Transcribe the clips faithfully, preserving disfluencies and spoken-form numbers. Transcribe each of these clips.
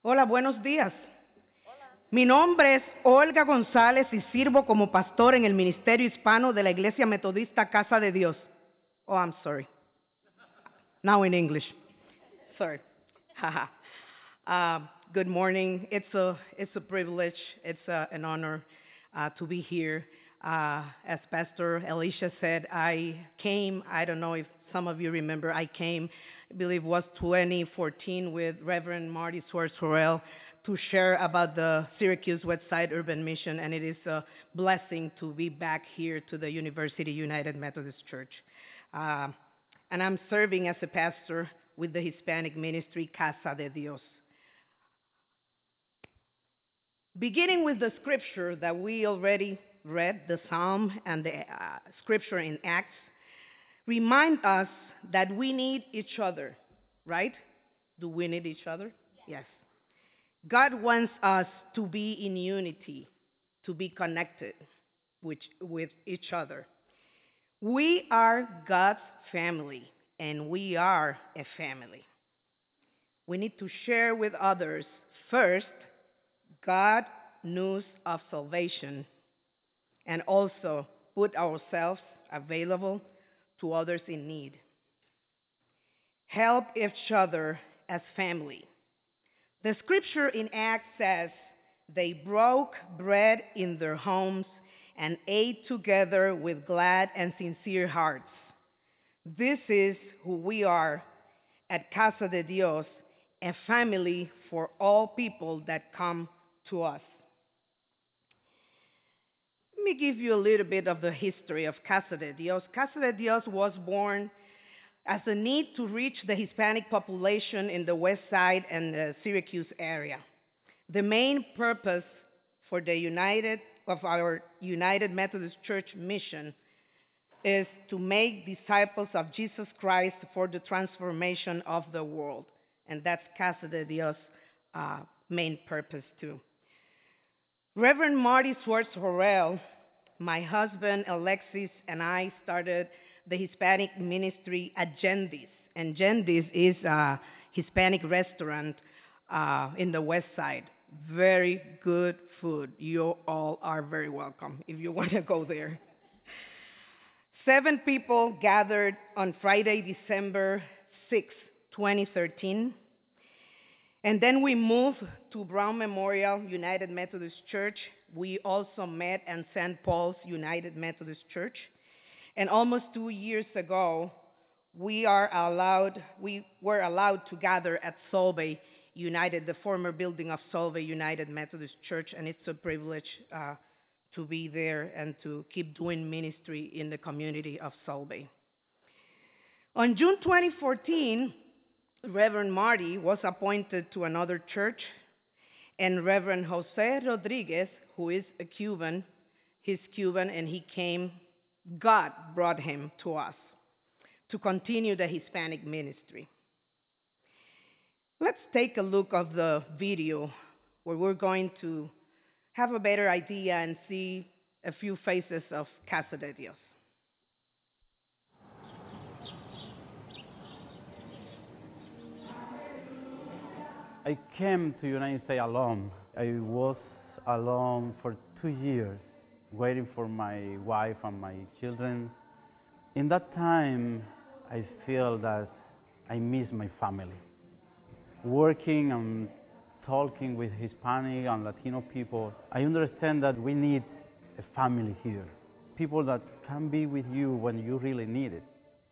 Hola, buenos días. Mi nombre es Olga González y sirvo como pastor en el Ministerio Hispano de la Iglesia Metodista Casa de Dios. Oh, I'm sorry. Now in English. Sorry. Haha. uh, good morning. It's a it's a privilege. It's a, an honor uh, to be here. Uh, as Pastor Alicia said, I came. I don't know if some of you remember. I came. I believe it was twenty fourteen with Reverend Marty Swartz-Horrell to share about the Syracuse Westside Urban Mission, and it is a blessing to be back here to the University United Methodist Church. Uh, and I'm serving as a pastor with the Hispanic ministry Casa de Dios. Beginning with the scripture that we already read, the Psalm and the uh, scripture in Acts, remind us that we need each other, right? Do we need each other? Yes. God wants us to be in unity, to be connected with, with each other. We are God's family, and we are a family. We need to share with others first God's news of salvation and also put ourselves available to others in need. Help each other as family. The scripture in Acts says they broke bread in their homes and ate together with glad and sincere hearts. This is who we are at Casa de Dios, a family for all people that come to us. Let me give you a little bit of the history of Casa de Dios. Casa de Dios was born as a need to reach the Hispanic population in the West Side and the Syracuse area. The main purpose for the United of our United Methodist Church mission is to make disciples of Jesus Christ for the transformation of the world, and that's Casa de Dios' uh, main purpose too. Reverend Marty Swartz-Horrell, my husband Alexis, and I started the Hispanic ministry at Gendy's. And Gendy's is a Hispanic restaurant uh, in the West Side. Very good food. You all are very welcome if you want to go there. Seven people gathered on Friday, December sixth, twenty thirteen. And then we moved to Brown Memorial United Methodist Church. We also met at Saint Paul's United Methodist Church. And almost two years ago, we are allowed, we were allowed to gather at Solvay United, the former building of Solvay United Methodist Church, and it's a privilege uh, to be there and to keep doing ministry in the community of Solvay. On June twenty fourteen, Reverend Marty was appointed to another church, and Reverend Jose Rodriguez, who is a Cuban, he's Cuban, and he came. God brought him to us to continue the Hispanic ministry. Let's take a look of the video where we're going to have a better idea and see a few faces of Casa de Dios. I came to United States alone. I was alone for two years, waiting for my wife and my children. In that time, I feel that I miss my family. Working and talking with Hispanic and Latino people, I understand that we need a family here. People that can be with you when you really need it.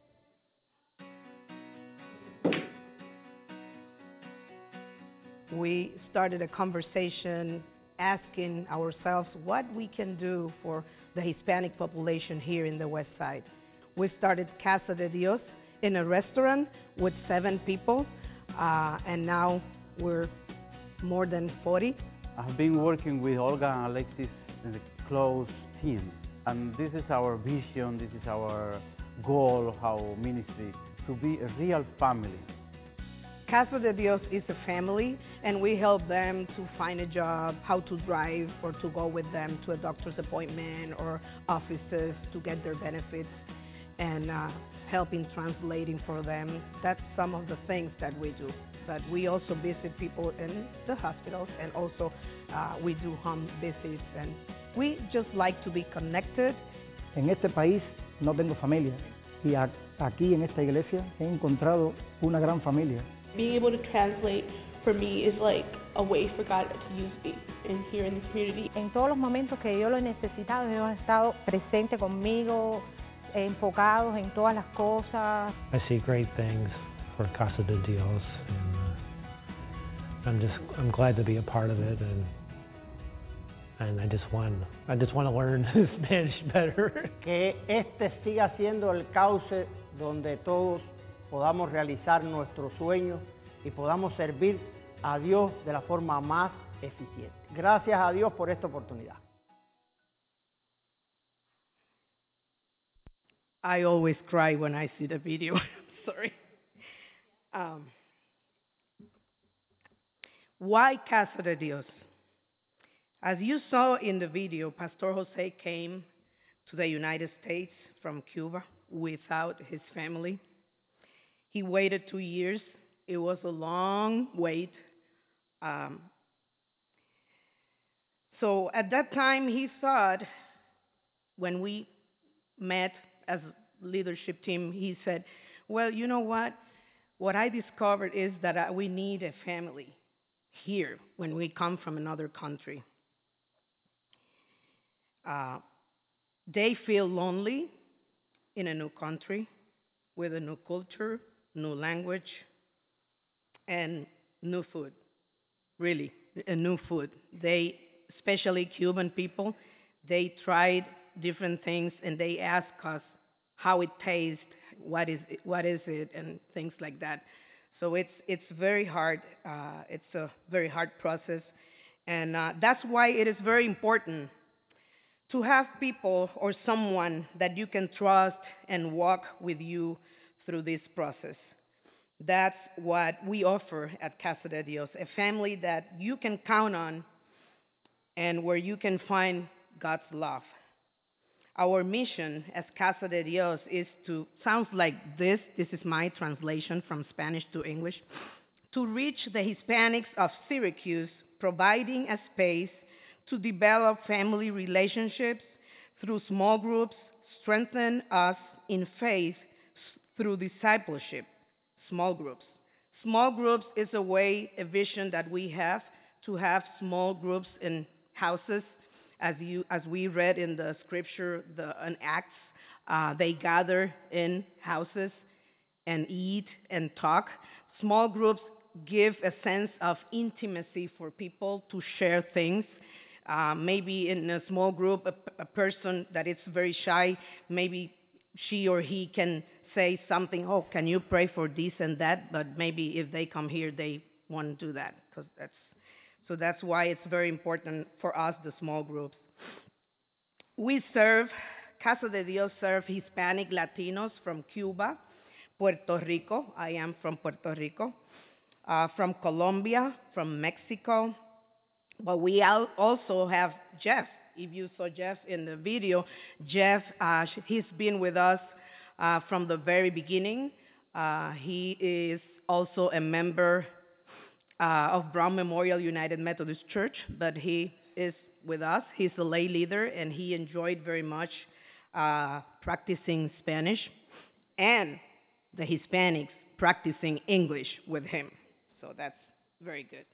We started a conversation asking ourselves what we can do for the Hispanic population here in the West Side. We started Casa de Dios in a restaurant with seven people, uh, and now we're more than forty. I've been working with Olga and Alexis in a close team, and this is our vision, this is our goal of our ministry, to be a real family. Casa de Dios is a family, and we help them to find a job, how to drive, or to go with them to a doctor's appointment or offices to get their benefits, and uh, helping translating for them. That's some of the things that we do. but we also visit people in the hospitals, and also uh, we do home visits, and we just like to be connected. En este país no tengo familia y a- aquí en esta iglesia he encontrado una gran familia. Being able to translate for me is like a way for God to use me in here in this community. En todos los momentos que yo lo he necesitado, ellos han estado presentes conmigo, enfocados en todas las cosas. I see great things for Casa de Dios, and uh, I'm just I'm glad to be a part of it, and and I just want I just want to learn Spanish better. Que este siga siendo el cauce donde todos podamos realizar nuestros sueños y podamos servir a Dios de la forma más eficiente. Gracias a Dios por esta oportunidad. I always cry when I see the video. Sorry. Um, why Casa de Dios? As you saw in the video, Pastor Jose came to the United States from Cuba without his family. He waited two years. It was a long wait. Um, so at that time, he thought, when we met as a leadership team, he said, well, you know what? What I discovered is that uh, we need a family here when we come from another country. Uh, they feel lonely in a new country with a new culture, new language, and new food. Really, a new food. They, especially Cuban people, they tried different things and they ask us how it tastes, what is it, what is it, and things like that. So it's it's very hard. Uh, it's a very hard process, and uh, that's why it is very important to have people or someone that you can trust and walk with you through this process. That's what we offer at Casa de Dios, a family that you can count on and where you can find God's love. Our mission as Casa de Dios is to, sounds like this, this is my translation from Spanish to English, to reach the Hispanics of Syracuse, providing a space to develop family relationships through small groups, strengthen us in faith through discipleship, small groups. Small groups is a way, a vision that we have to have small groups in houses. As you, as we read in the scripture, the in Acts, uh, they gather in houses and eat and talk. Small groups give a sense of intimacy for people to share things. Uh, maybe in a small group, a, a person that is very shy, maybe she or he can say something, oh, can you pray for this and that? But maybe if they come here, they won't do that, because that's, so that's why it's very important for us, the small groups. We serve, Casa de Dios serve Hispanic Latinos from Cuba, Puerto Rico, I am from Puerto Rico, uh, from Colombia, from Mexico, but we al- also have Jeff. If you saw Jeff in the video, Jeff, uh, he's been with us uh, from the very beginning. Uh, he is also a member uh, of Brown Memorial United Methodist Church, but he is with us. He's a lay leader, and he enjoyed very much uh, practicing Spanish and the Hispanics practicing English with him. So that's very good.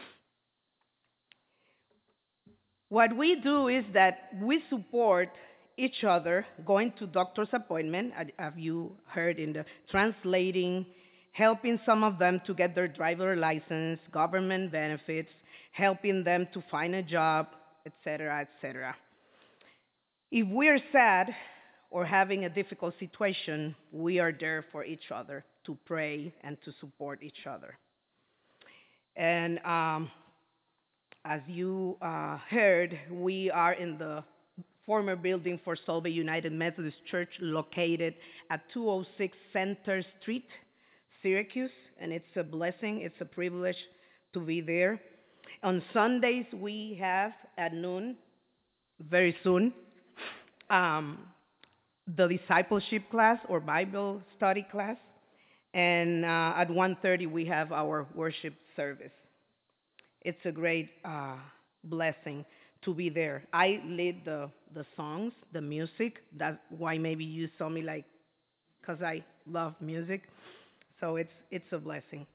What we do is that we support each other going to doctor's appointment, as you heard in the translating, helping some of them to get their driver license, government benefits, helping them to find a job, et cetera, et cetera. If we're sad or having a difficult situation, we are there for each other to pray and to support each other. And um, as you uh, heard, we are in the former building for Solvay United Methodist Church located at two oh six Center Street, Syracuse, and it's a blessing, it's a privilege to be there. On Sundays, we have at noon, very soon, um, the discipleship class or Bible study class. And uh, at one thirty, we have our worship service. It's a great uh, blessing to be there. I lead the, the songs, the music. That's why maybe you saw me like, because I love music. So it's, it's a blessing.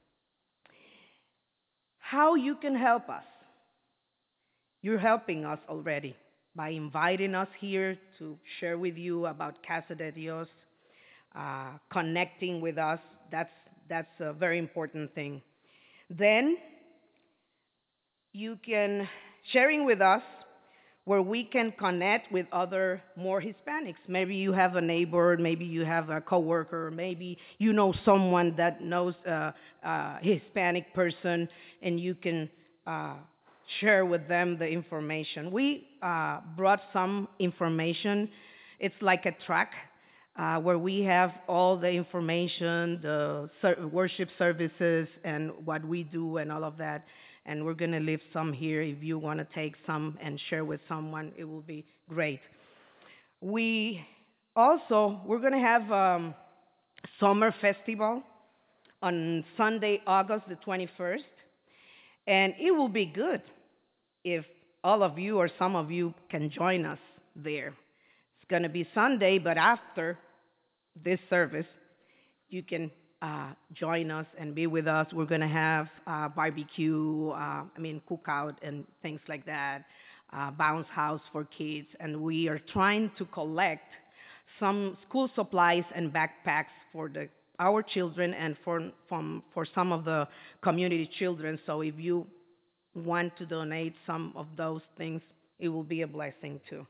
How you can help us? You're helping us already by inviting us here to share with you about Casa de Dios, uh, connecting with us. That's, that's a very important thing. Then you can sharing with us where we can connect with other more Hispanics. Maybe you have a neighbor, maybe you have a coworker, maybe you know someone that knows a, a Hispanic person, and you can uh, share with them the information. We uh, brought some information. It's like a track uh, where we have all the information, the ser- worship services, and what we do, and all of that. And we're going to leave some here. If you want to take some and share with someone, it will be great. We also, we're going to have um, summer festival on Sunday, August the twenty-first. And it will be good if all of you or some of you can join us there. It's going to be Sunday, but after this service, you can uh, join us and be with us. We're going to have uh, barbecue, uh, I mean, cookout and things like that, uh, bounce house for kids. And we are trying to collect some school supplies and backpacks for the our children and for from for some of the community children. So if you want to donate some of those things, it will be a blessing too.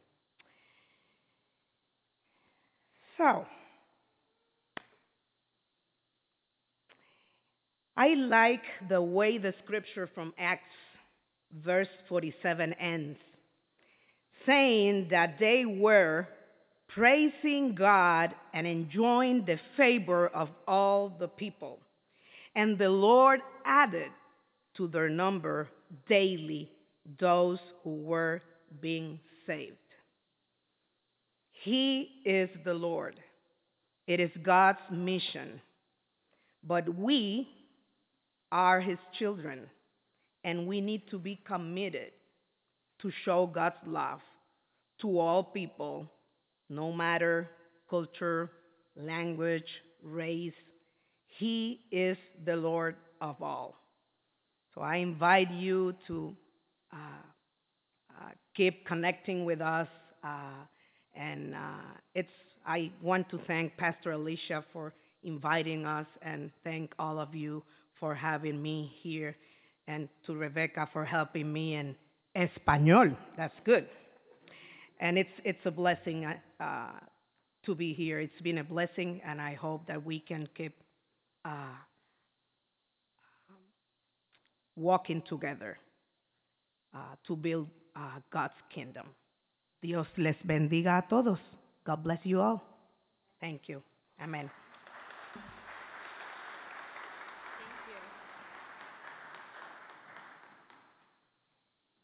So I like the way the scripture from Acts verse forty-seven ends, saying that they were praising God and enjoying the favor of all the people. And the Lord added to their number daily those who were being saved. He is the Lord. It is God's mission. But we are his children, and we need to be committed to show God's love to all people, no matter culture, language, race. He is the Lord of all. So I invite you to uh, uh, keep connecting with us, uh, and uh, it's. I want to thank Pastor Alicia for inviting us, and thank all of you for having me here, and to Rebecca for helping me in Espanol. That's good. And it's it's a blessing uh, to be here. It's been a blessing, and I hope that we can keep uh, walking together uh, to build uh, God's kingdom. Dios les bendiga a todos. God bless you all. Thank you. Amen.